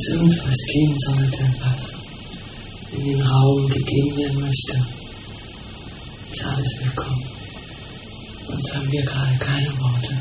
irgendwas gehen sollte, was in den Raum gegeben werden möchte, ist alles willkommen. Sonst haben wir gerade keine Worte.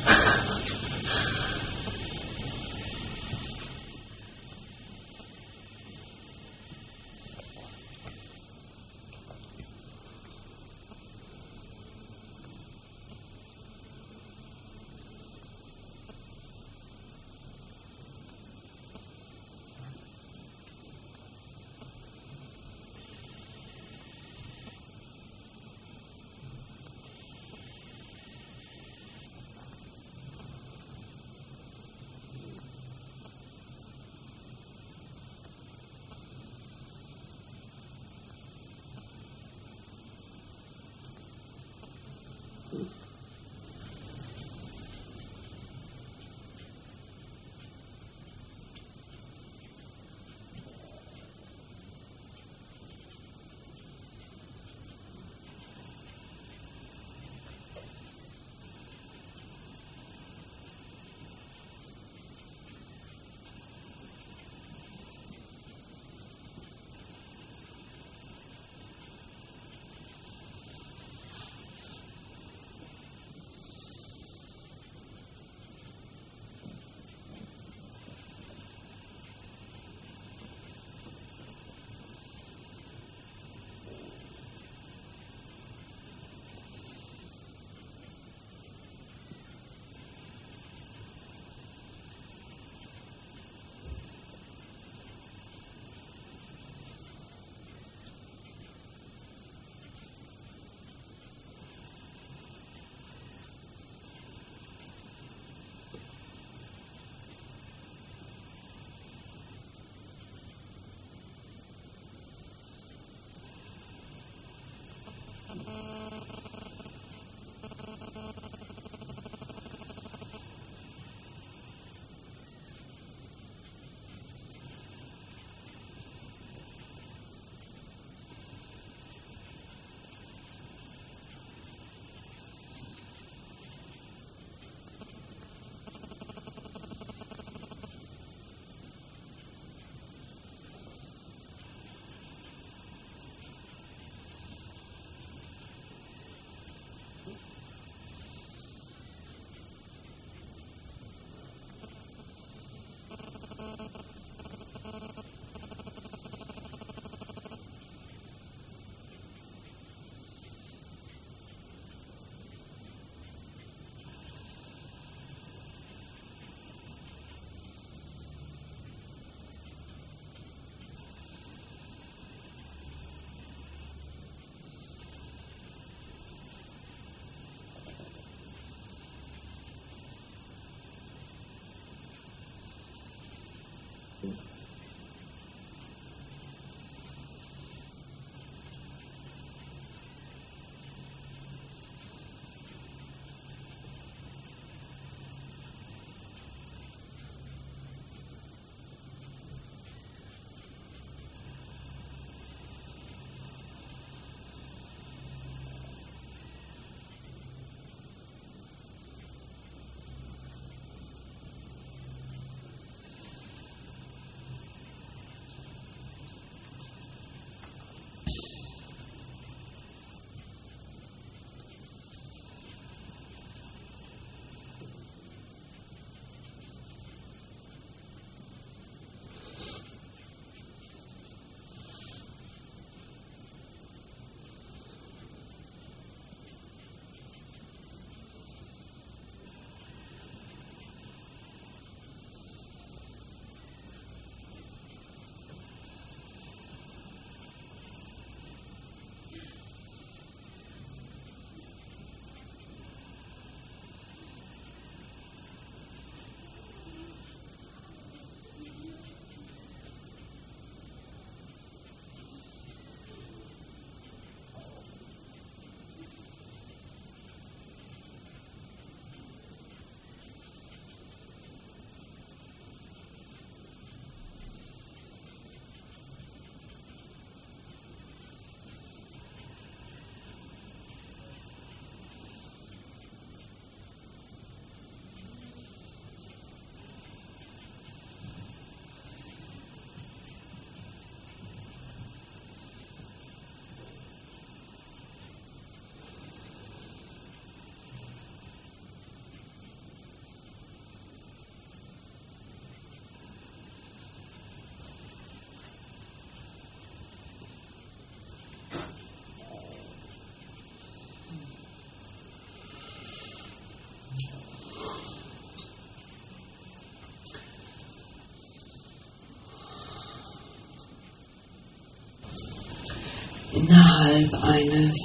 innerhalb eines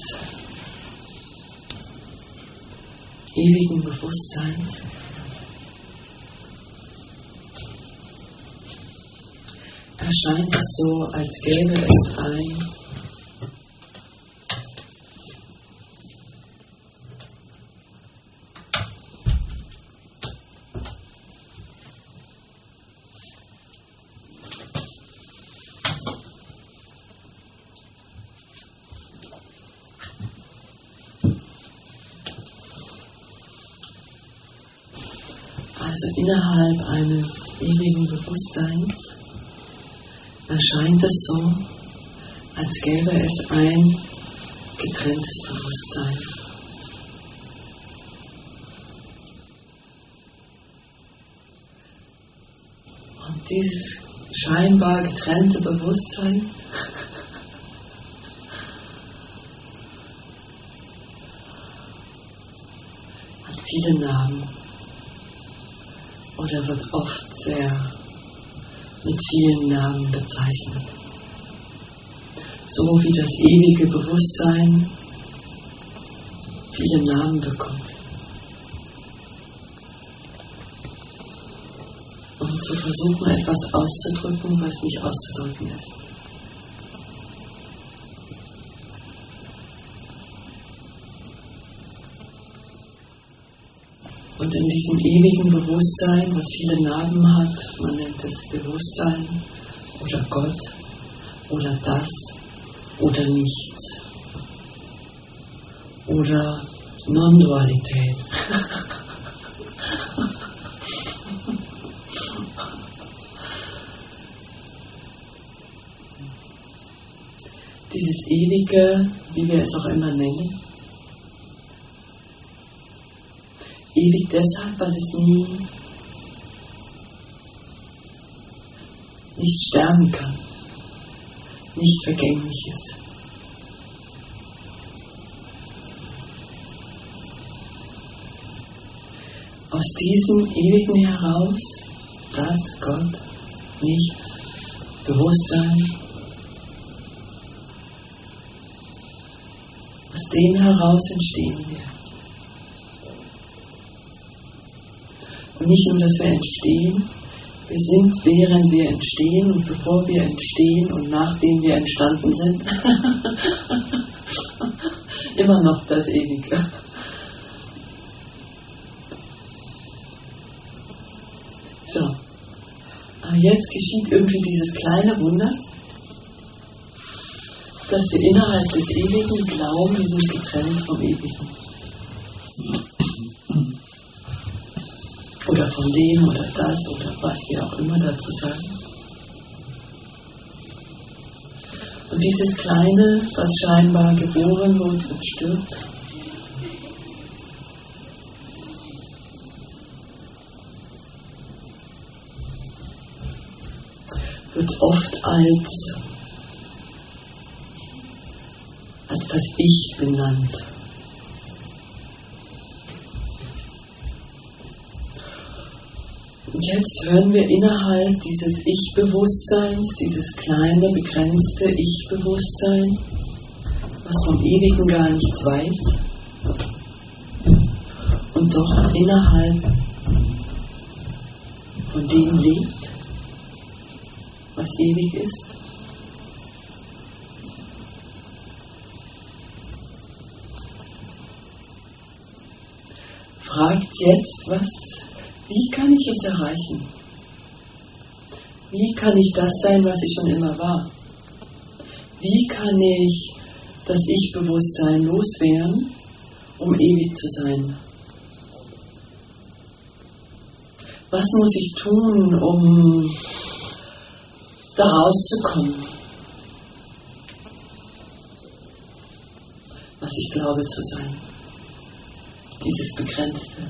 ewigen Bewusstseins erscheint es so, als gäbe es innerhalb eines ewigen Bewusstseins erscheint es so, als gäbe es ein getrenntes Bewusstsein. Und dieses scheinbar getrennte Bewusstsein hat viele Namen. Oder wird oft sehr mit vielen Namen bezeichnet. So wie das ewige Bewusstsein viele Namen bekommt. Um zu versuchen, etwas auszudrücken, was nicht auszudrücken ist. Und in diesem ewigen Bewusstsein, was viele Namen hat, man nennt es Bewusstsein oder Gott oder das oder nichts oder Non-Dualität. Dieses ewige, wie wir es auch immer nennen, ewig deshalb, weil es nicht sterben kann, nicht vergänglich ist. Aus diesem Ewigen heraus, das Gott, nichts, Bewusstsein, aus dem heraus entstehen wir. Und nicht nur, dass wir entstehen, wir sind, während wir entstehen und bevor wir entstehen und nachdem wir entstanden sind, immer noch das Ewige. So, aber jetzt geschieht irgendwie dieses kleine Wunder, dass wir innerhalb des Ewigen glauben, wir sind getrennt vom Ewigen. Oder von dem oder das oder was wir auch immer dazu sagen. Und dieses Kleine, was scheinbar geboren wird und stirbt, wird oft als das Ich benannt. Und jetzt hören wir innerhalb dieses Ich-Bewusstseins, dieses kleine, begrenzte Ich-Bewusstsein, was vom Ewigen gar nichts weiß und doch innerhalb von dem lebt, was ewig ist. Fragt jetzt, wie kann ich es erreichen? Wie kann ich das sein, was ich schon immer war? Wie kann ich das Ich-Bewusstsein loswerden, um ewig zu sein? Was muss ich tun, um da rauszukommen, was ich glaube zu sein? Dieses Begrenzte,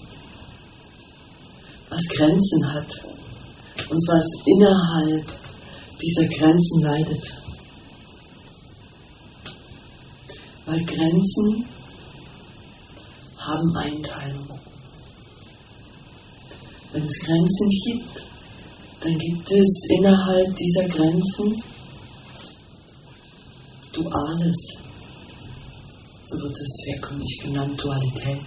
was Grenzen hat und was innerhalb dieser Grenzen leidet. Weil Grenzen haben Einteilung. Wenn es Grenzen gibt, dann gibt es innerhalb dieser Grenzen Duales, So wird es herkömmlich genannt, Dualität.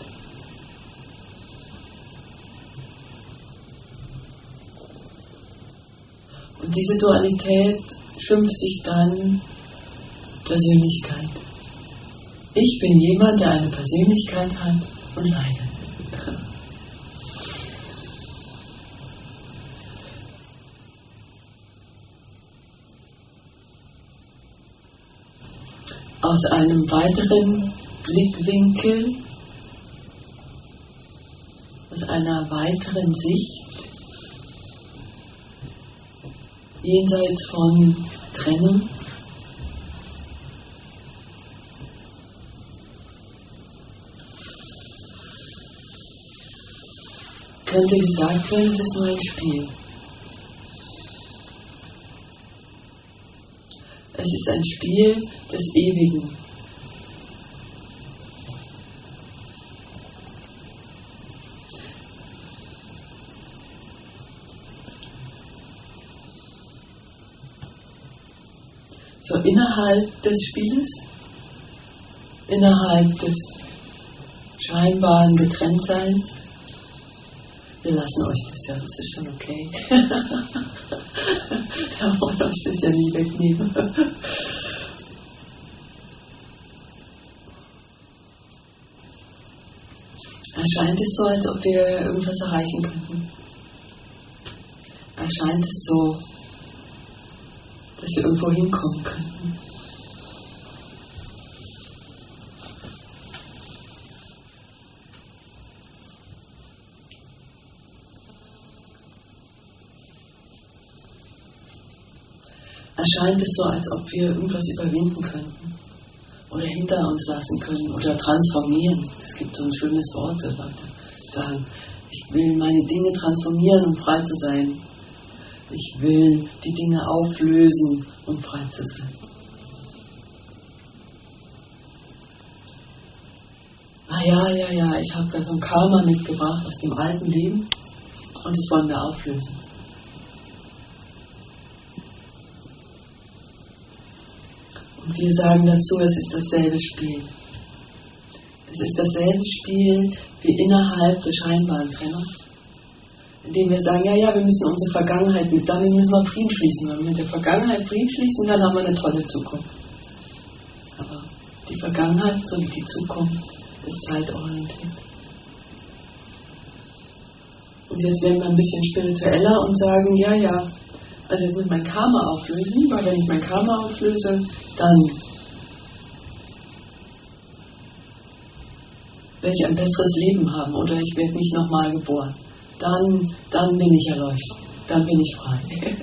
Und diese Dualität schimpft sich dann Persönlichkeit. Ich bin jemand, der eine Persönlichkeit hat und leidet. Aus einem weiteren Blickwinkel, aus einer weiteren Sicht, jenseits von Trennung, könnte gesagt werden, es ist nur ein Spiel. Es ist ein Spiel des Ewigen. So, innerhalb des Spieles, innerhalb des scheinbaren Getrenntseins, wir lassen euch das ja, das ist schon okay. Wir wollen euch das ja nie wegnehmen. Erscheint es so, als ob wir irgendwas erreichen könnten? Erscheint es so, dass wir irgendwo hinkommen könnten? Erscheint es so, als ob wir irgendwas überwinden könnten oder hinter uns lassen können oder transformieren. Es gibt so ein schönes Wort, Leute sagen, ich will meine Dinge transformieren, um frei zu sein. Ich will die Dinge auflösen, um frei zu sein. Ja, ich habe da so ein Karma mitgebracht aus dem alten Leben und das wollen wir auflösen. Und wir sagen dazu, es ist dasselbe Spiel. Es ist dasselbe Spiel wie innerhalb der scheinbaren Trennung, indem wir sagen, wir müssen unsere Vergangenheit damit müssen wir Frieden schließen. Wenn wir mit der Vergangenheit Frieden schließen, dann haben wir eine tolle Zukunft. Aber die Vergangenheit sowie die Zukunft ist zeitorientiert. Und jetzt werden wir ein bisschen spiritueller und sagen, also jetzt muss ich mein Karma auflösen, weil wenn ich mein Karma auflöse, dann werde ich ein besseres Leben haben oder ich werde nicht nochmal geboren. Dann bin ich erleuchtet, dann bin ich frei.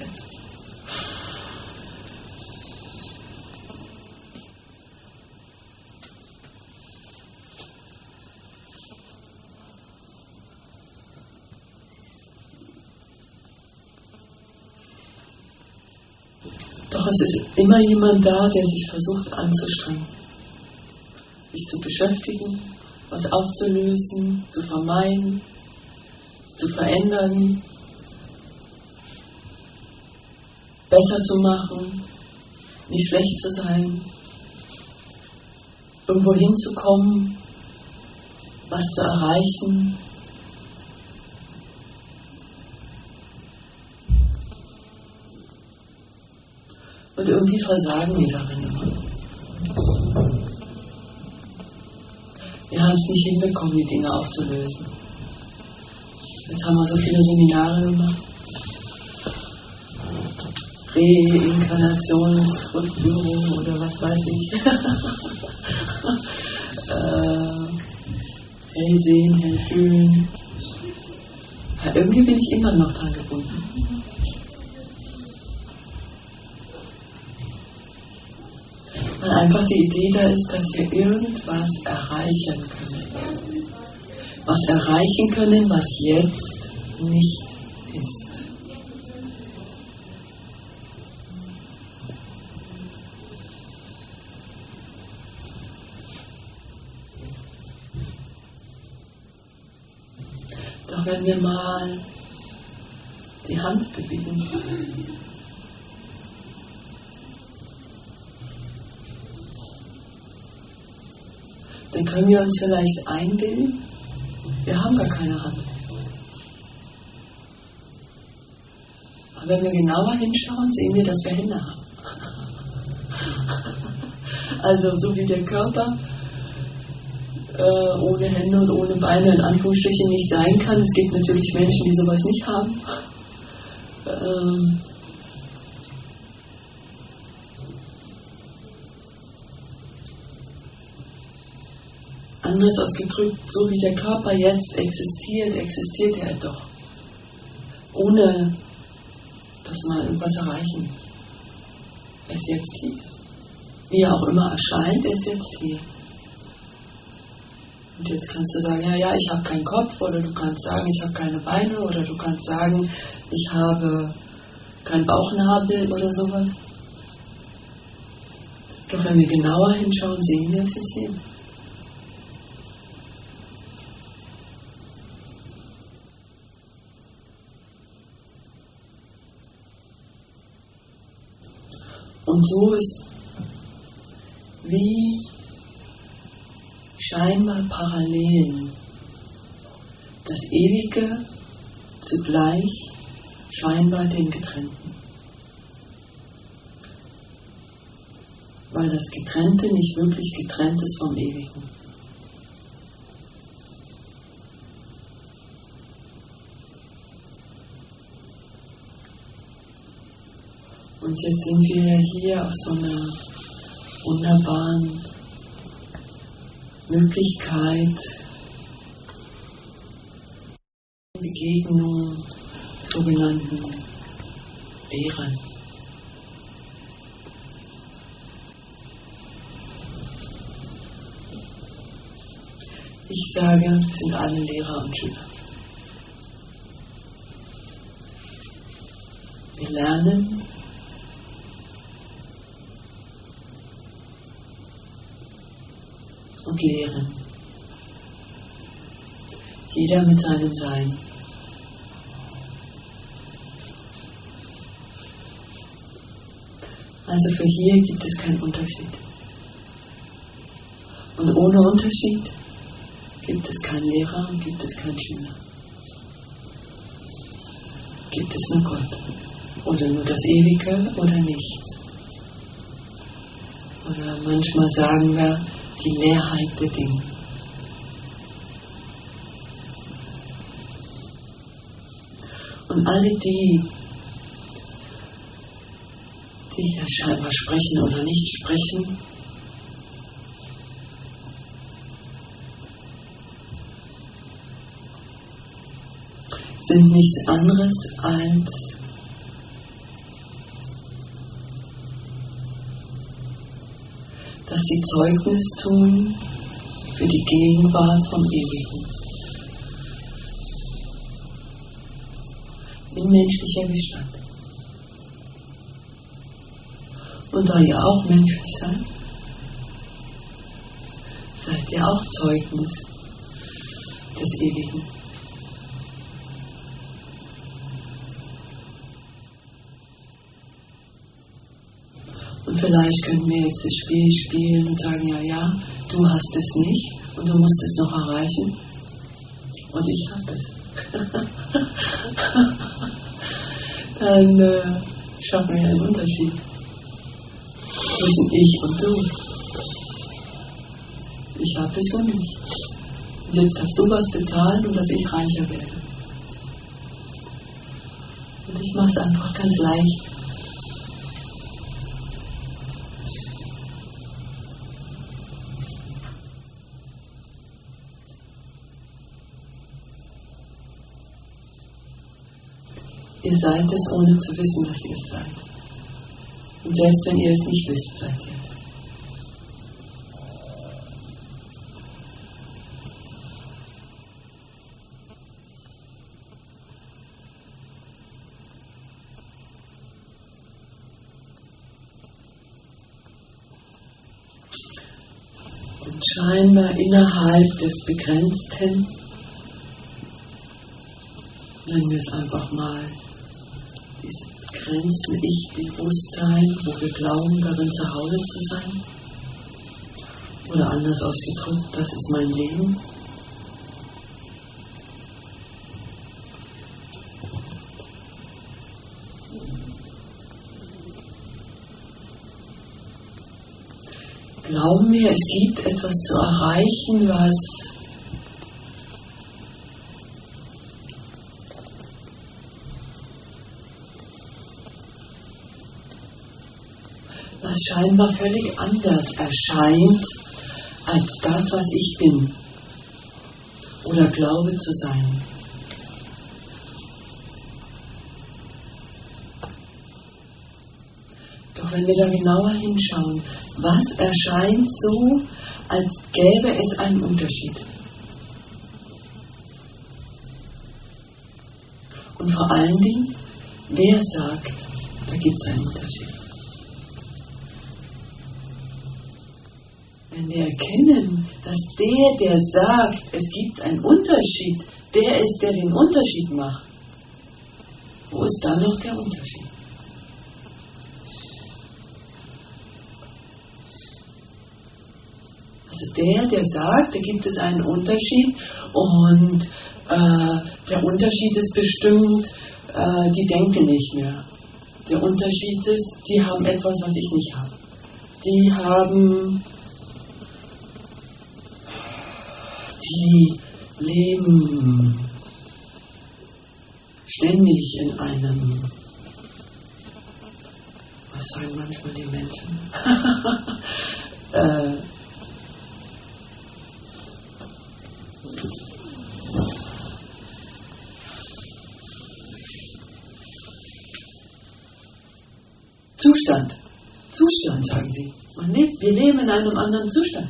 Doch es ist immer jemand da, der sich versucht anzustrengen, sich zu beschäftigen, was aufzulösen, zu vermeiden, zu verändern, besser zu machen, nicht schlecht zu sein, irgendwo hinzukommen, was zu erreichen. Und irgendwie versagen wir darin immer. Wir haben es nicht hinbekommen, die Dinge aufzulösen. Jetzt haben wir so viele Seminare gemacht. Reinkarnationsrückführung oder was weiß ich. Hellsehen, hellfühlen. Ja, irgendwie bin ich immer noch dran gebunden. Weil einfach die Idee da ist, dass wir irgendwas erreichen können. Was erreichen können, was jetzt nicht ist. Doch wenn wir mal die Hand bewegen, dann können wir uns vielleicht einbilden, wir haben gar keine Hand. Aber wenn wir genauer hinschauen, sehen wir, dass wir Hände haben. Also so wie der Körper ohne Hände und ohne Beine in Anführungsstrichen nicht sein kann. Es gibt natürlich Menschen, die sowas nicht haben. Anders ausgedrückt, so wie der Körper jetzt existiert, existiert er doch. Ohne, dass man irgendwas erreichen muss. Er ist jetzt hier. Wie er auch immer erscheint, er ist jetzt hier. Und jetzt kannst du sagen, ja, ich habe keinen Kopf, oder du kannst sagen, ich habe keine Beine, oder du kannst sagen, ich habe keinen Bauchnabel oder sowas. Doch wenn wir genauer hinschauen, sehen wir, es ist hier. Und so ist wie scheinbar parallel das Ewige zugleich scheinbar dem Getrennten. Weil das Getrennte nicht wirklich getrennt ist vom Ewigen. Und jetzt sind wir hier auf so einer wunderbaren Möglichkeit, Begegnung sogenannten Lehrern. Ich sage, wir sind alle Lehrer und Schüler. Wir lernen und lehren. Jeder mit seinem Sein. Also für hier gibt es keinen Unterschied. Und ohne Unterschied gibt es keinen Lehrer und gibt es keinen Schüler. Gibt es nur Gott. Oder nur das Ewige oder nichts. Oder manchmal sagen wir, die Leerheit der Dinge. Und alle die hier scheinbar sprechen oder nicht sprechen, sind nichts anderes als dass sie Zeugnis tun für die Gegenwart vom Ewigen. In menschlicher Gestalt. Und da ihr auch menschlich seid, seid ihr auch Zeugnis des Ewigen. Und vielleicht können wir jetzt das Spiel spielen und sagen, ja, du hast es nicht und du musst es noch erreichen. Und ich habe es. Dann schaffen wir einen Unterschied zwischen ich und du. Ich habe es und nicht. Und jetzt darfst du was bezahlen und dass ich reicher werde. Und ich mache es einfach ganz leicht. Ihr seid es, ohne zu wissen, dass ihr es seid. Und selbst wenn ihr es nicht wisst, seid ihr es. Und scheinbar innerhalb des Begrenzten, nennen wir es einfach mal, dieses begrenzte Ich-Bewusstsein, wo wir glauben, darin zu Hause zu sein, Oder anders ausgedrückt, das ist mein Leben. Glauben wir, es gibt etwas zu erreichen, was scheinbar völlig anders erscheint als das, was ich bin oder glaube zu sein. Doch wenn wir da genauer hinschauen, was erscheint so, als gäbe es einen Unterschied? Und vor allen Dingen, wer sagt, da gibt es einen Unterschied? Wenn wir erkennen, dass der sagt, es gibt einen Unterschied, der ist, der den Unterschied macht, wo ist dann noch der Unterschied? Also der sagt, da gibt es einen Unterschied und der Unterschied ist bestimmt, die denken nicht mehr. Der Unterschied ist, die haben etwas, was ich nicht habe. Die leben ständig in einem, was sagen manchmal die Menschen? Zustand, sagen sie. Wir leben in einem anderen Zustand.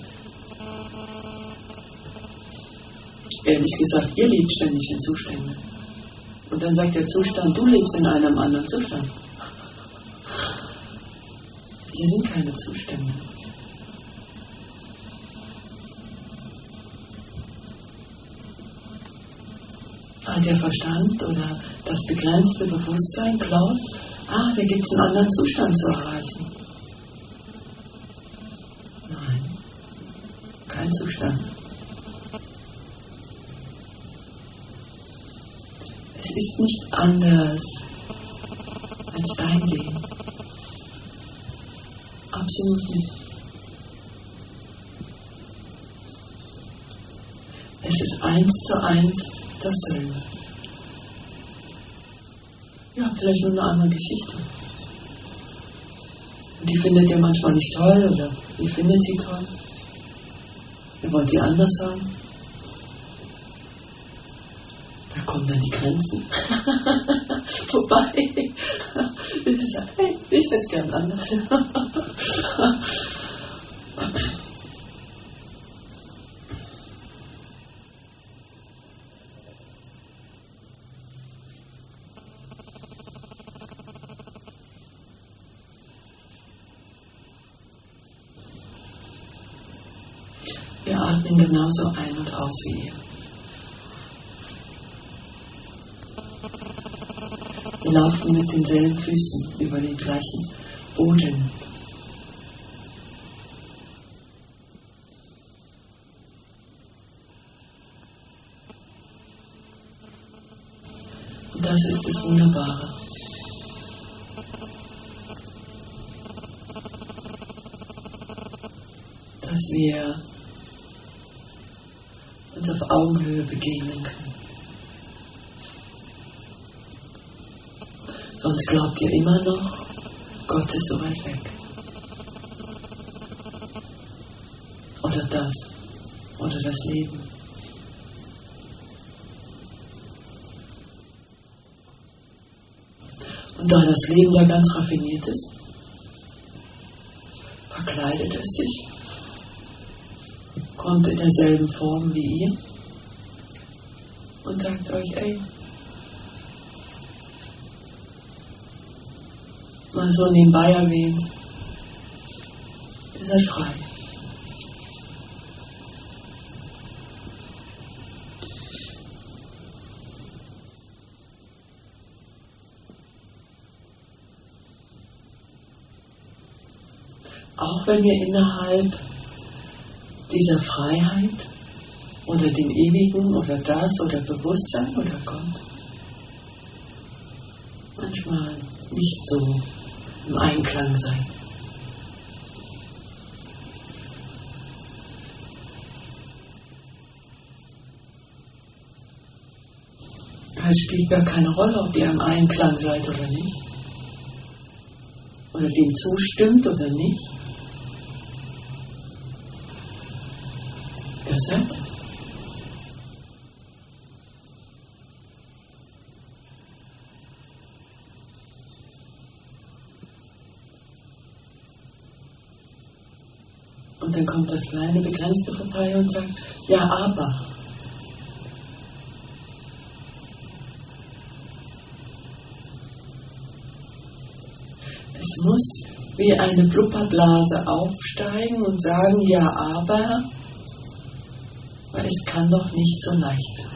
Ehrlich gesagt, ihr lebt ständig in Zuständen. Und dann sagt der Zustand, du lebst in einem anderen Zustand. Hier sind keine Zustände. Der Verstand oder das begrenzte Bewusstsein glaubt, da gibt es einen anderen Zustand zu erreichen. Nein, kein Zustand. Es ist nicht anders als dein Leben. Absolut nicht. Es ist 1:1 dasselbe. Ja, vielleicht nur eine andere Geschichte. Und die findet ihr manchmal nicht toll oder ihr findet sie toll. Ihr wollt sie anders haben. Da kommen dann die Grenzen vorbei. Ich sage, hey, ich hätte es gern anders. Wir atmen genauso ein und aus wie ihr. Wir laufen mit denselben Füßen über den gleichen Boden. Und das ist das Wunderbare. Dass wir uns auf Augenhöhe begegnen können. Sonst glaubt ihr immer noch, Gott ist so weit weg. Oder das Leben. Und da das Leben ja ganz raffiniert ist, verkleidet es sich, kommt in derselben Form wie ihr und sagt euch, ey, mal so nebenbei erwähnt, ihr seid frei. Auch wenn ihr innerhalb dieser Freiheit oder dem Ewigen oder das oder Bewusstsein oder Gott manchmal nicht so im Einklang sein. Es spielt gar keine Rolle, ob ihr im Einklang seid oder nicht. Oder dem zustimmt oder nicht. Ihr seid es. Und dann kommt das kleine Begrenzte vorbei und sagt, ja, aber. Es muss wie eine Blubberblase aufsteigen und sagen, ja, aber, weil es kann doch nicht so leicht sein.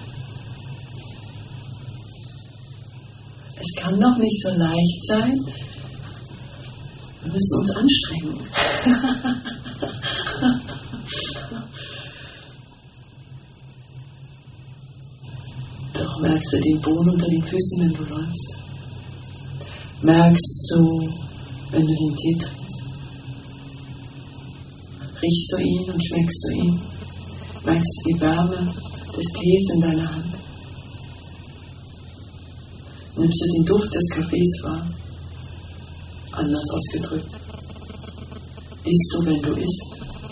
Es kann doch nicht so leicht sein. Wir müssen uns anstrengen. Doch merkst du den Boden unter den Füßen, wenn du läufst? Merkst du, wenn du den Tee trinkst? Riechst du ihn und schmeckst du ihn? Merkst du die Wärme des Tees in deiner Hand? Nimmst du den Duft des Kaffees wahr? Anders ausgedrückt. Isst du, wenn du isst?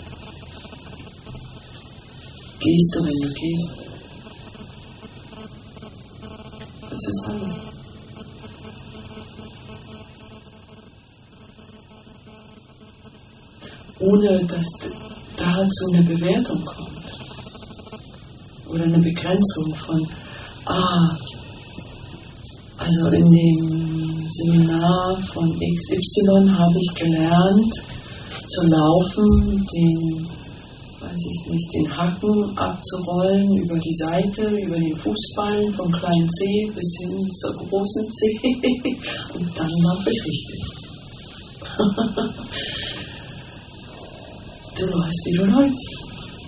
Gehst du, wenn du gehst? Das ist alles. Ohne dass dazu eine Bewertung kommt. Oder eine Begrenzung von, also in dem Seminar von XY habe ich gelernt zu laufen, den Hacken abzurollen über die Seite, über den Fußballen vom kleinen C bis hin zur großen C und dann laufe ich richtig. Du läufst, wie du läufst.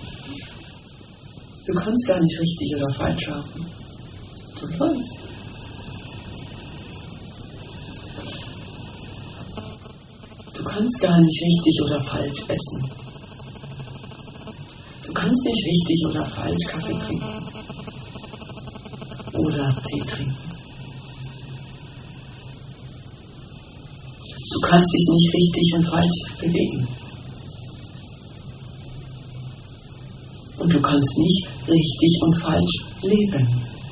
Du kannst gar nicht richtig oder falsch laufen. Du läufst. Du kannst gar nicht richtig oder falsch essen. Du kannst nicht richtig oder falsch Kaffee trinken. Oder Tee trinken. Du kannst dich nicht richtig und falsch bewegen. Und du kannst nicht richtig und falsch leben.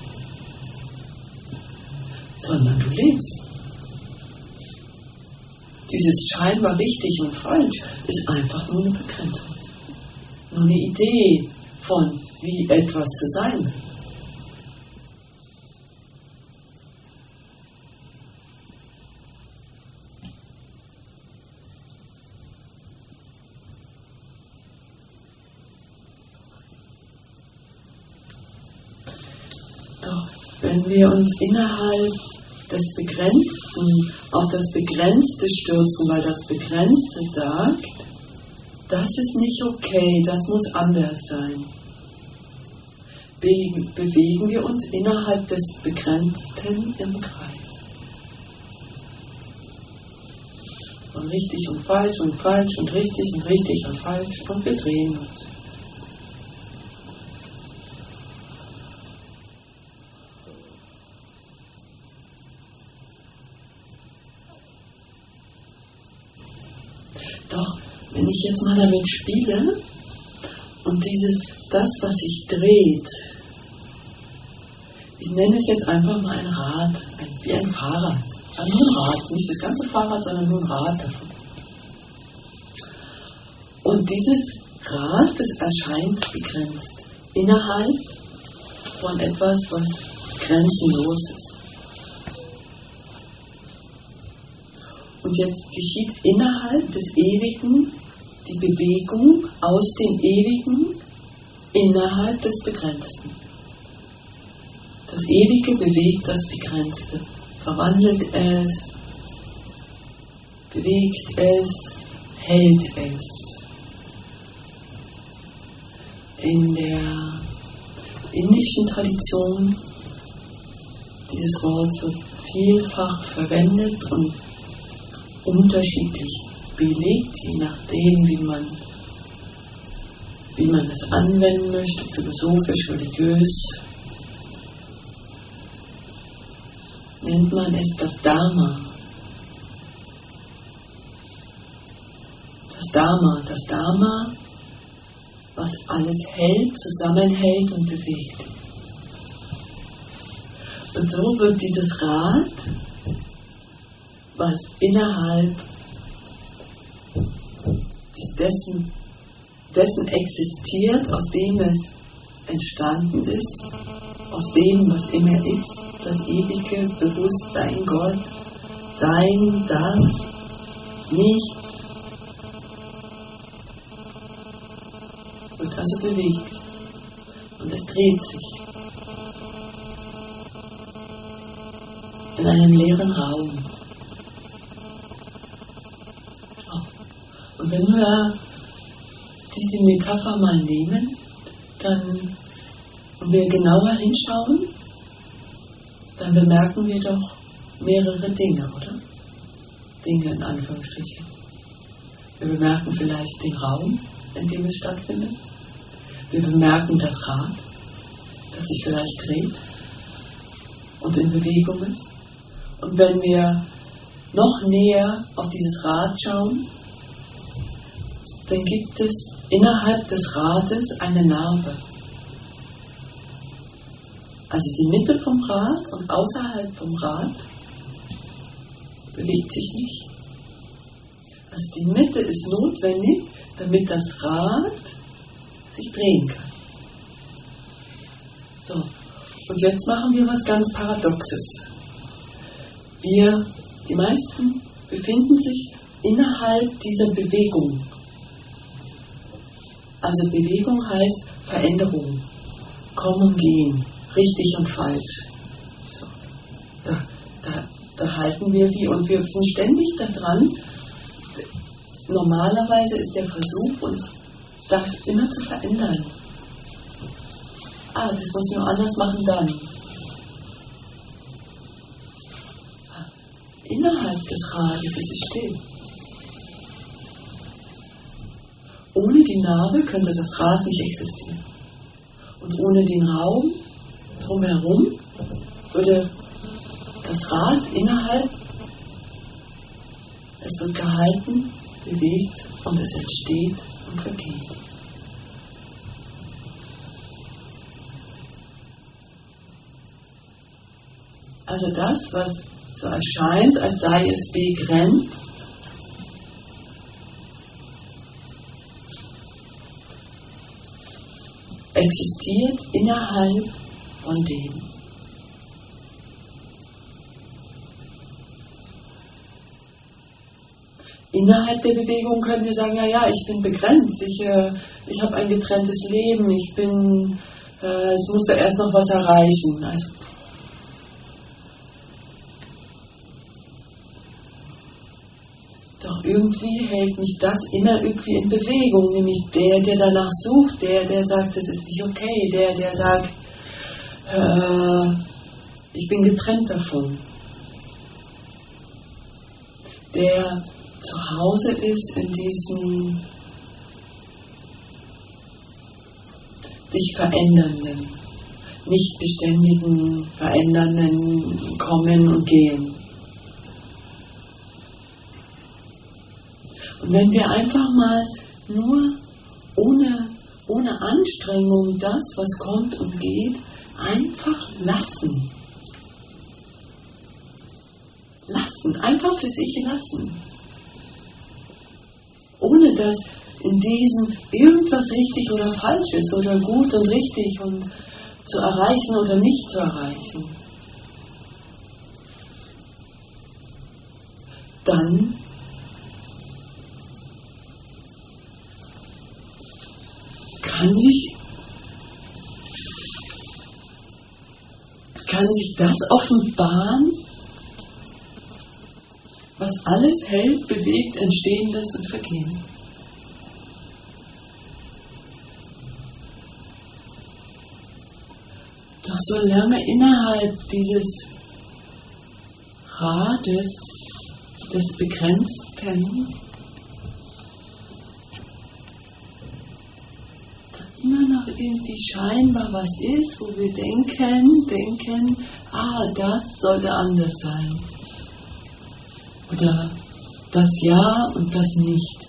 Sondern du lebst. Dieses scheinbar richtig und falsch ist einfach nur eine Begrenzung. Nur eine Idee von, wie etwas zu sein will. Doch wenn wir uns innerhalb des Begrenzten auf das Begrenzte stürzen, weil das Begrenzte sagt, das ist nicht okay, das muss anders sein. Bewegen wir uns innerhalb des Begrenzten im Kreis. Und richtig und falsch und falsch und richtig und falsch und wir drehen uns. Doch wenn ich jetzt mal damit spiele und das, was sich dreht, ich nenne es jetzt einfach mal ein Rad, wie ein Fahrrad. Also nur ein Rad, nicht das ganze Fahrrad, sondern nur ein Rad davon. Und dieses Rad, das erscheint begrenzt innerhalb von etwas, was grenzenlos ist. Und jetzt geschieht innerhalb des Ewigen die Bewegung aus dem Ewigen innerhalb des Begrenzten. Das Ewige bewegt das Begrenzte, verwandelt es, bewegt es, hält es. in der indischen Tradition, dieses Wort wird vielfach verwendet und unterschiedlich belegt, je nachdem, wie man es anwenden möchte, philosophisch, religiös, nennt man es das Dharma. Das Dharma, was alles hält, zusammenhält und bewegt. Und so wird dieses Rad, was innerhalb dessen existiert, aus dem es entstanden ist, aus dem, was immer ist, das ewige Bewusstsein, Gott, Sein, das, Nichts, wird also bewegt und es dreht sich in einem leeren Raum. Und wenn wir diese Metapher mal nehmen, und wir genauer hinschauen, dann bemerken wir doch mehrere Dinge, oder? Dinge in Anführungsstrichen. Wir bemerken vielleicht den Raum, in dem es stattfindet. Wir bemerken das Rad, das sich vielleicht dreht und in Bewegung ist. Und wenn wir noch näher auf dieses Rad schauen, dann gibt es innerhalb des Rades eine Narbe. Also die Mitte vom Rad und außerhalb vom Rad bewegt sich nicht. Also die Mitte ist notwendig, damit das Rad sich drehen kann. So, und jetzt machen wir was ganz Paradoxes. Die meisten befinden sich innerhalb dieser Bewegung. Also Bewegung heißt Veränderung, Kommen und Gehen, richtig und falsch. So. Da halten wir wie und wir sind ständig daran. Normalerweise ist der Versuch, uns das immer zu verändern. Das muss ich nur anders machen dann. Innerhalb des Rades ist es still. Ohne die Narbe könnte das Rad nicht existieren. Und ohne den Raum drumherum würde das Rad innerhalb, es wird gehalten, bewegt und es entsteht und vergeht. Also das, was so erscheint, als sei es begrenzt, existiert innerhalb von dem. Innerhalb der Bewegung können wir sagen, ja, ich bin begrenzt, ich habe ein getrenntes Leben, ich muss da erst noch was erreichen. Also, doch irgendwie hält mich das immer irgendwie in Bewegung, nämlich der danach sucht, der sagt, das ist nicht okay, der sagt, ich bin getrennt davon. Der zu Hause ist in diesem sich verändernden, nicht beständigen, verändernden Kommen und Gehen. Und wenn wir einfach mal nur ohne Anstrengung das, was kommt und geht, einfach lassen. Einfach für sich lassen. Ohne dass in diesem irgendwas richtig oder falsch ist oder gut und richtig und zu erreichen oder nicht zu erreichen. Dann kann sich das offenbaren, was alles hält, bewegt, entstehen lässt und vergehen. Doch solange innerhalb dieses Rades des Begrenzten immer noch irgendwie scheinbar was ist, wo wir denken, das sollte anders sein. Oder das ja und das nicht.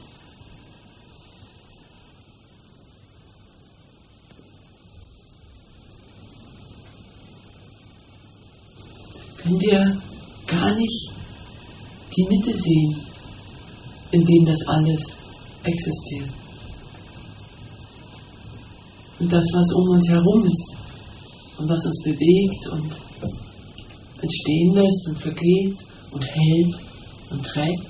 Können wir gar nicht die Mitte sehen, in dem das alles existiert. Und das, was um uns herum ist und was uns bewegt und entstehen lässt und vergeht und hält und trägt.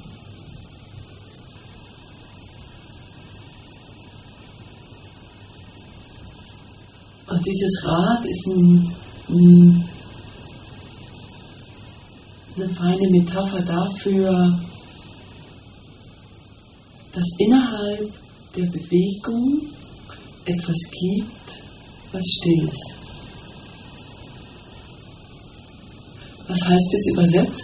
Und dieses Rad ist eine feine Metapher dafür, dass innerhalb der Bewegung etwas gibt, was still ist. Was heißt es übersetzt?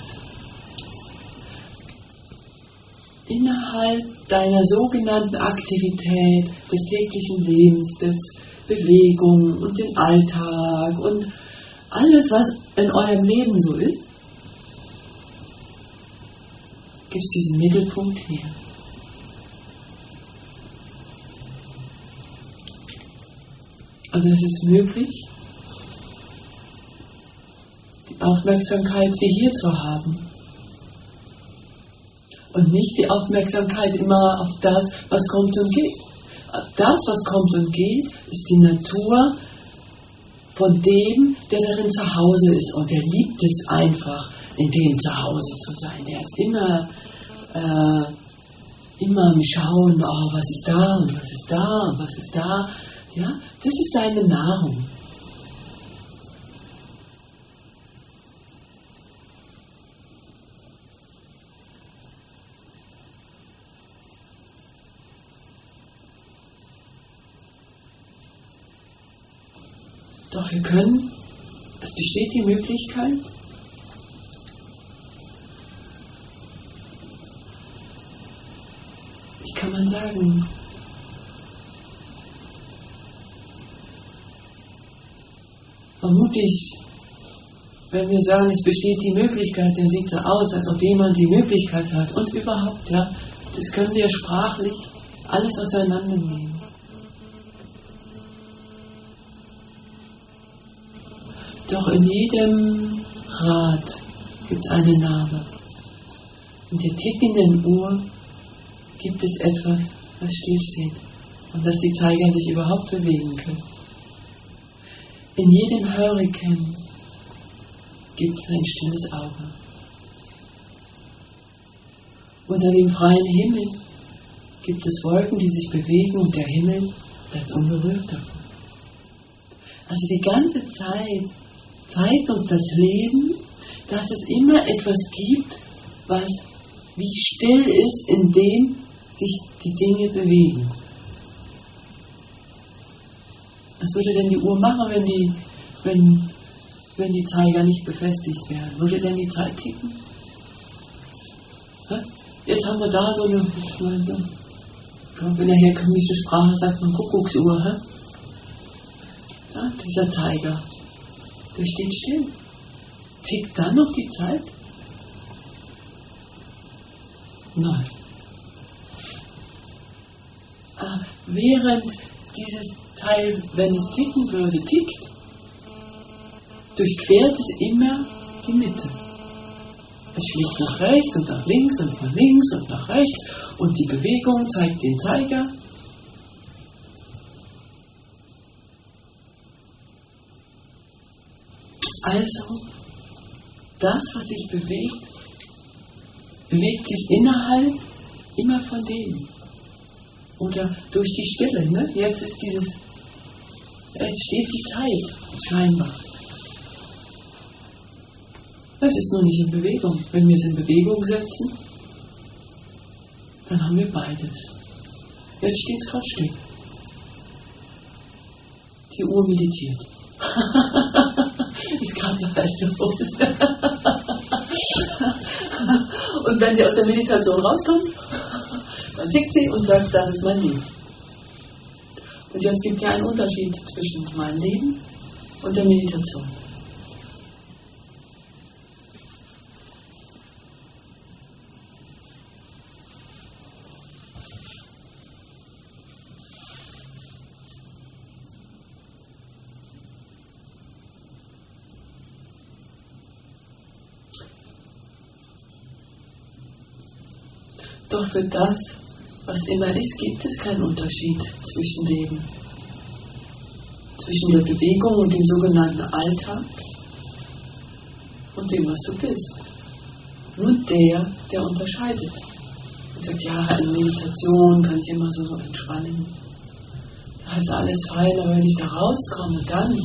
Innerhalb deiner sogenannten Aktivität des täglichen Lebens, des Bewegung und den Alltag und alles, was in eurem Leben so ist, gibt es diesen Mittelpunkt hier. Und es ist möglich, die Aufmerksamkeit wie hier zu haben. Und nicht die Aufmerksamkeit immer auf das, was kommt und geht. Das, was kommt und geht, ist die Natur von dem, der darin zu Hause ist. Und der liebt es einfach, in dem zu Hause zu sein. Der ist immer am Schauen, was ist da und was ist da und was ist da. Ja, das ist seine Nahrung. Doch wir können, es besteht die Möglichkeit, wie kann man sagen, vermutlich, wenn wir sagen, es besteht die Möglichkeit, dann sieht so aus, als ob jemand die Möglichkeit hat. Und überhaupt, ja, das können wir sprachlich alles auseinandernehmen. Doch in jedem Rad gibt es eine Narbe. In der tickenden Uhr gibt es etwas, was stillsteht und dass die Zeiger sich überhaupt bewegen können. In jedem Hurrikan gibt es ein stilles Auge. Unter dem freien Himmel gibt es Wolken, die sich bewegen und der Himmel bleibt unberührt davon. Also die ganze Zeit zeigt uns das Leben, dass es immer etwas gibt, was wie still ist, in dem sich die Dinge bewegen. Was würde denn die Uhr machen, wenn die Zeiger nicht befestigt wären? Würde denn die Zeit ticken? Jetzt haben wir da so eine, ich glaube, in der herkömmlichen Sprache sagt man Kuckucksuhr. Ja, dieser Zeiger, der steht still. Tickt dann noch die Zeit? Nein. Während dieses Teil, wenn es ticken würde, tickt, durchquert es immer die Mitte. Es schlägt nach rechts und nach links und nach links und nach rechts und die Bewegung zeigt den Zeiger. Also, das, was sich bewegt, bewegt sich innerhalb immer von dem. Oder durch die Stille. Ne? Jetzt steht die Zeit, scheinbar. Es ist nur nicht in Bewegung. Wenn wir es in Bewegung setzen, dann haben wir beides. Jetzt steht es gerade still. Die Uhr meditiert. Ist gerade so los. Und wenn sie aus der Meditation rauskommt, dann tickt sie und sagt, das ist mein Leben. Und jetzt gibt es ja einen Unterschied zwischen meinem Leben und der Meditation. Doch für das, was immer ist, gibt es keinen Unterschied zwischen dem, zwischen der Bewegung und dem sogenannten Alltag und dem, was du bist. Nur der unterscheidet. Und sagt, ja, in Meditation kann ich immer so entspannen. Da ist alles fein, aber wenn ich da rauskomme, dann.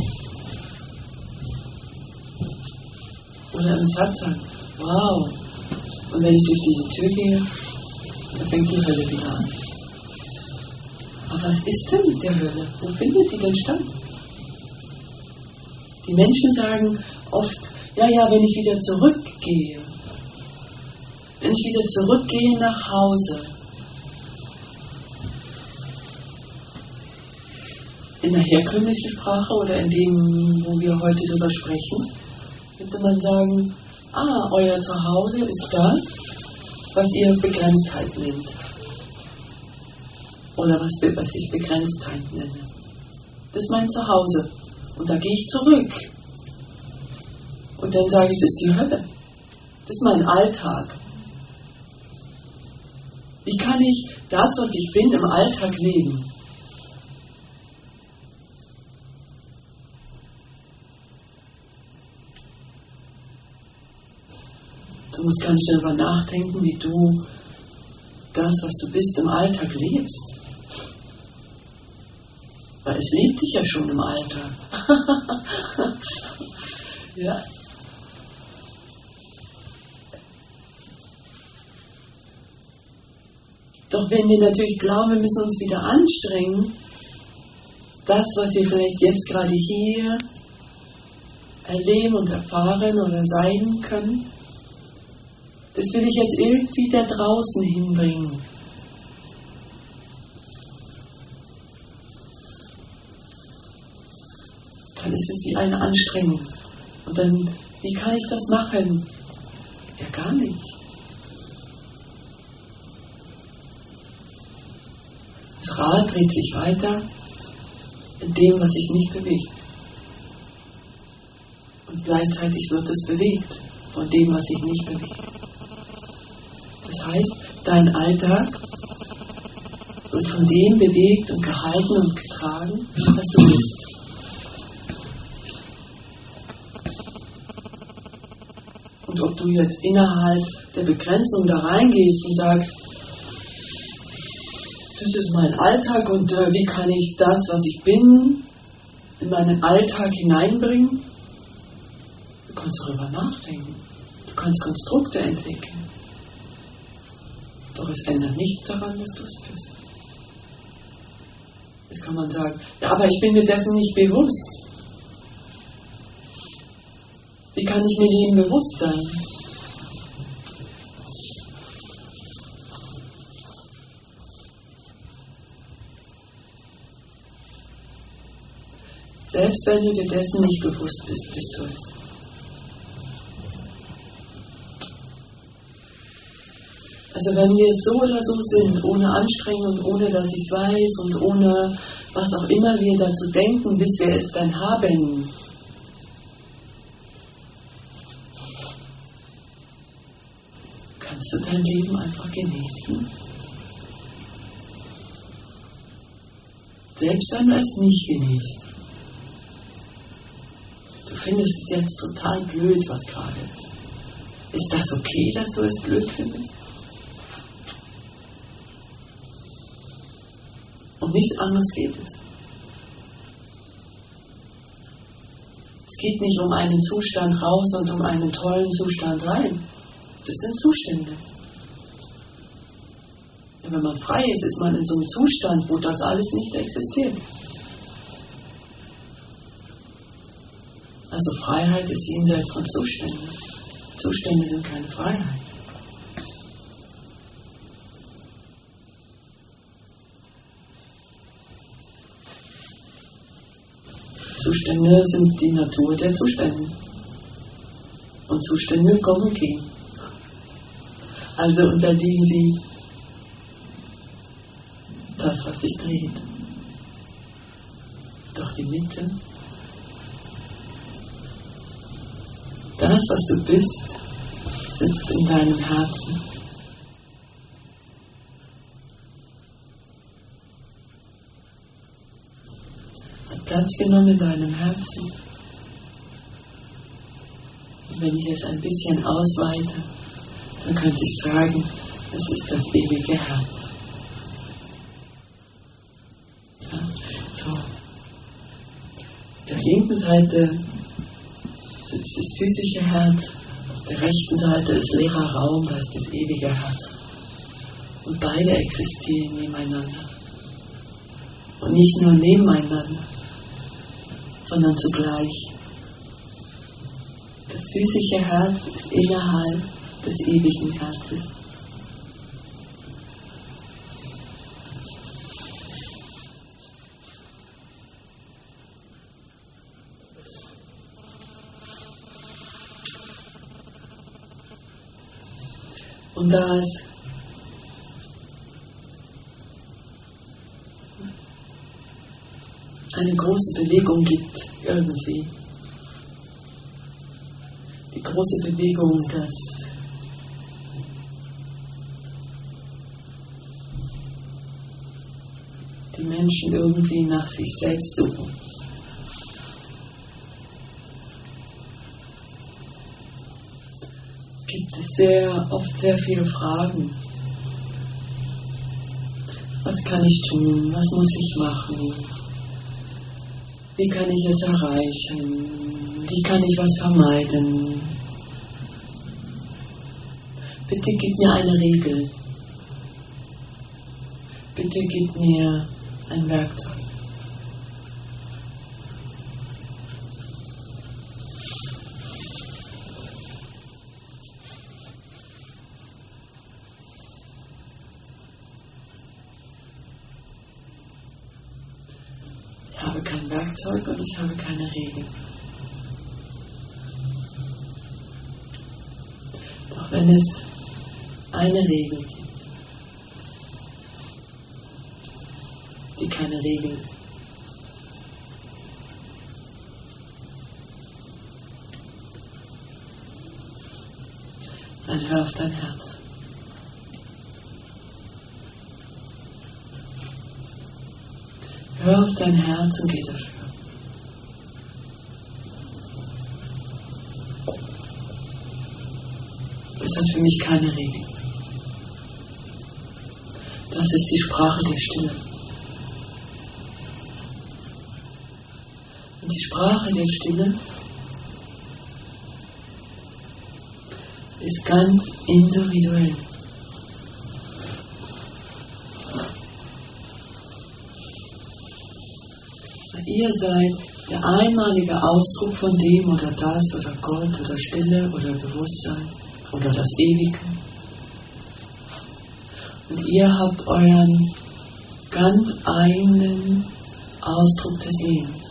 Oder im Satz sagen, wow. Und wenn ich durch diese Tür gehe, dann fängt die Hölle wieder an. Aber was ist denn mit der Hölle? Wo findet die denn statt? Die Menschen sagen oft, ja, wenn ich wieder zurückgehe. Wenn ich wieder zurückgehe nach Hause. In der herkömmlichen Sprache oder in dem, wo wir heute drüber sprechen, würde man sagen, euer Zuhause ist das, was ihr Begrenztheit nennt. Oder was ich Begrenztheit nenne. Das ist mein Zuhause. Und da gehe ich zurück. Und dann sage ich, das ist die Hölle. Das ist mein Alltag. Wie kann ich das, was ich bin, im Alltag leben? Du musst ganz schnell darüber nachdenken, wie du das, was du bist, im Alltag lebst. Weil es lebt dich ja schon im Alltag. Ja. Doch wenn wir natürlich glauben, wir müssen uns wieder anstrengen, das, was wir vielleicht jetzt gerade hier erleben und erfahren oder sein können, das will ich jetzt irgendwie da draußen hinbringen. Dann ist es wie eine Anstrengung. Und dann, wie kann ich das machen? Ja, gar nicht. Das Rad dreht sich weiter in dem, was sich nicht bewegt. Und gleichzeitig wird es bewegt von dem, was sich nicht bewegt. Das heißt, dein Alltag wird von dem bewegt und gehalten und getragen, was du bist. Und ob du jetzt innerhalb der Begrenzung da reingehst und sagst, das ist mein Alltag und wie kann ich das, was ich bin, in meinen Alltag hineinbringen? Du kannst darüber nachdenken. Du kannst Konstrukte entwickeln. Doch es ändert nichts daran, dass du es bist. Jetzt kann man sagen, ja, aber ich bin mir dessen nicht bewusst. Wie kann ich mir dem bewusst sein? Selbst wenn du dir dessen nicht bewusst bist, bist du es. Also wenn wir so oder so sind, ohne Anstrengung, ohne dass ich es weiß und ohne was auch immer wir dazu denken, bis wir es dann haben, kannst du dein Leben einfach genießen. Selbst wenn du es nicht genießt. Du findest es jetzt total blöd, was gerade ist. Ist das okay, dass du es blöd findest? Um nichts anderes geht es. Es geht nicht um einen Zustand raus und um einen tollen Zustand rein. Das sind Zustände. Ja, wenn man frei ist, ist man in so einem Zustand, wo das alles nicht existiert. Also Freiheit ist jenseits von Zuständen. Zustände sind keine Freiheit. Zustände sind die Natur der Zustände. Und Zustände kommen und gehen. Also unterliegen sie das, was sich dreht. Doch die Mitte, das, was du bist, sitzt in deinem Herzen. Hat Platz genommen in deinem Herzen. Und wenn ich es ein bisschen ausweite, dann könnte ich sagen, es ist das ewige Herz. Ja, so. Auf der linken Seite sitzt das physische Herz, auf der rechten Seite ist leerer Raum, da ist das ewige Herz. Und beide existieren nebeneinander. Und nicht nur nebeneinander, sondern zugleich. Das physische Herz ist innerhalb des ewigen Herzes. Und da es eine große Bewegung gibt, irgendwie, die große Bewegung, dass die Menschen irgendwie nach sich selbst suchen. Gibt es oft sehr viele Fragen. Was kann ich tun? Was muss ich machen? Wie kann ich es erreichen? Wie kann ich was vermeiden? Bitte gib mir eine Regel. Bitte gib mir ein Werkzeug. Ich habe kein Werkzeug und ich habe keine Regel. Doch wenn es eine Regel gibt, die keine Regel ist, dann hör auf dein Herz. Hör auf dein Herz und geh dafür. Das hat für mich keine Regel. Das ist die Sprache der Stille. Und die Sprache der Stille ist ganz individuell. Ihr seid der einmalige Ausdruck von dem oder das oder Gott oder Stille oder Bewusstsein oder das Ewige. Und ihr habt euren ganz eigenen Ausdruck des Lebens.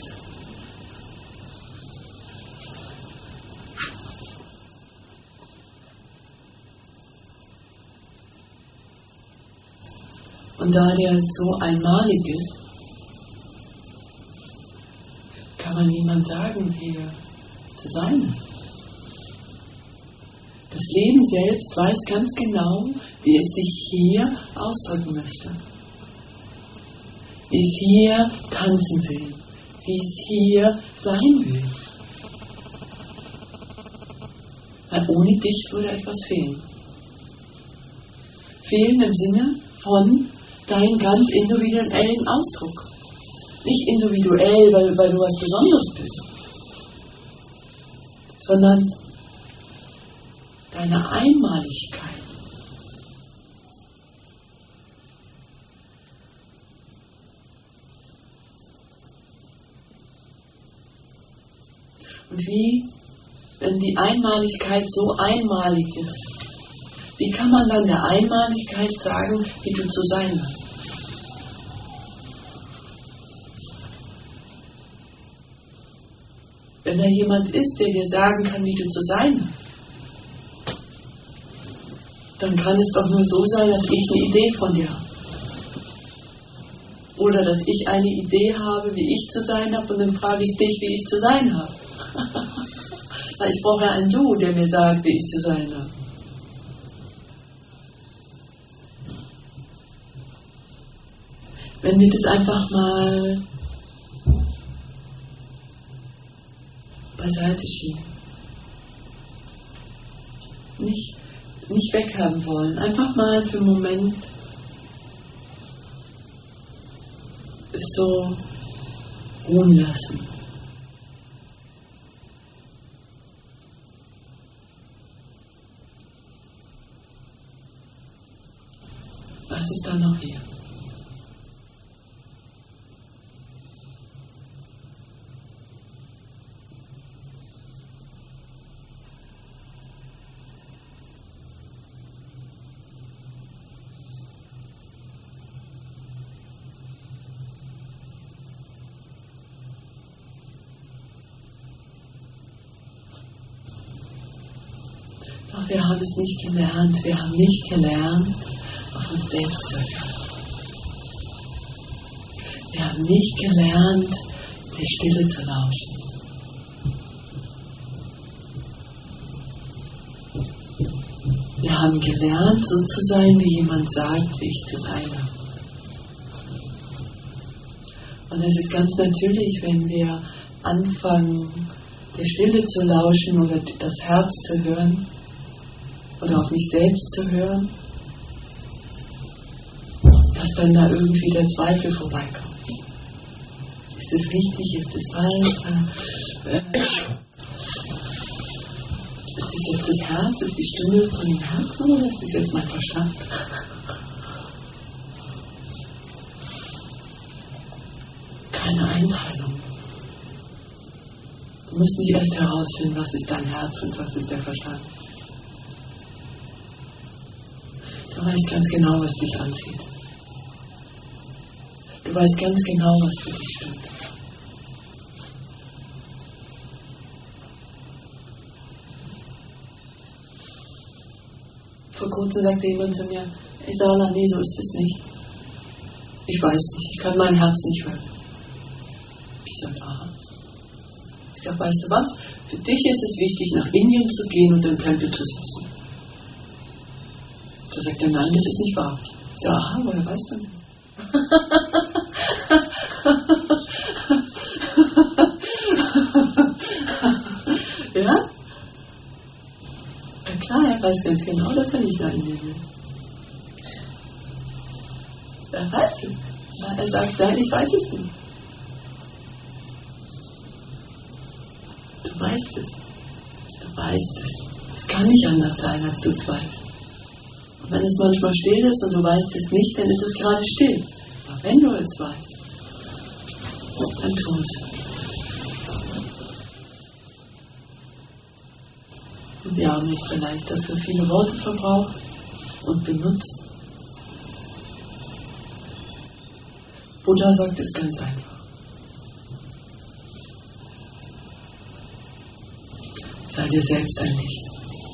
Und da der so einmalig ist, kann man niemand sagen, wie er zu sein ist. Das Leben selbst weiß ganz genau, wie es sich hier ausdrücken möchte. Wie es hier tanzen will. Wie es hier sein will. Weil ohne dich würde etwas fehlen. Fehlen im Sinne von deinem ganz individuellen Ausdruck. Nicht individuell, weil du was Besonderes bist, sondern deine Einmaligkeit. Und wie, wenn die Einmaligkeit so einmalig ist, wie kann man dann der Einmaligkeit sagen, wie du zu sein hast? Wenn da jemand ist, der dir sagen kann, wie du zu sein hast, dann kann es doch nur so sein, dass ich eine Idee von dir habe. Oder dass ich eine Idee habe, wie ich zu sein habe, und dann frage ich dich, wie ich zu sein habe. Weil ich brauche ja einen Du, der mir sagt, wie ich zu sein habe. Wenn wir das einfach mal beiseite schieben, nicht weghaben wollen, einfach mal für einen Moment es so ruhen lassen. Was ist da noch hier? Doch wir haben es nicht gelernt. Wir haben nicht gelernt, auf uns selbst zu hören. Wir haben nicht gelernt, der Stille zu lauschen. Wir haben gelernt, so zu sein, wie jemand sagt, wie ich zu sein habe. Und es ist ganz natürlich, wenn wir anfangen, der Stille zu lauschen oder das Herz zu hören oder auf mich selbst zu hören, dass dann da irgendwie der Zweifel vorbeikommt. Ist das richtig? Ist das falsch? Ist das jetzt das Herz? Ist die Stimme von dem Herzen oder ist das jetzt mein Verstand? Keine Einteilung. Du musst nicht erst herausfinden, was ist dein Herz und was ist der Verstand. Du weißt ganz genau, was dich anzieht. Du weißt ganz genau, was für dich stimmt. Vor kurzem sagte jemand zu mir, Isala, nee, so ist es nicht. Ich weiß nicht, ich kann mein Herz nicht hören. Ich sagte, aha. Ich sage, weißt du was? Für dich ist es wichtig, nach Indien zu gehen und im Tempel zu sitzen. Da sagt er, nein, das ist nicht wahr. Ich sage, aha, woher weißt du denn? Ja? Ja klar, er weiß ganz genau, dass er nicht nach Indien will. Er weiß es. Er sagt, nein, ich weiß es nicht. Du weißt es. Du weißt es. Es kann nicht anders sein, als du es weißt. Und wenn es manchmal still ist und du weißt es nicht, dann ist es gerade still. Aber wenn du es weißt, dann tu es. Und wir haben jetzt vielleicht dafür viele Worte verbraucht und benutzt. Buddha sagt es ganz einfach. Sei dir selbst ein Licht.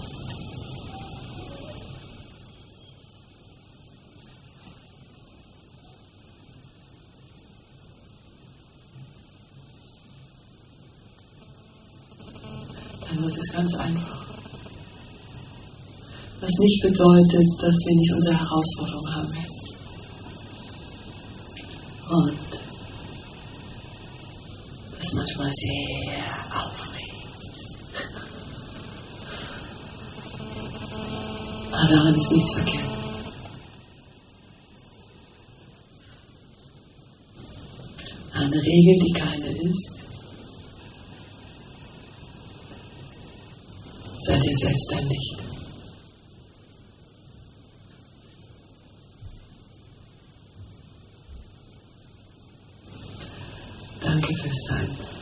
Dann wird es ganz einfach. Was nicht bedeutet, dass wir nicht unsere Herausforderung haben werden. Und das ist manchmal sehr aufregend. Aber daran ist nichts verkehrt. Eine Regel, die keine ist, sei dir selbst ein Licht. Danke fürs Sein.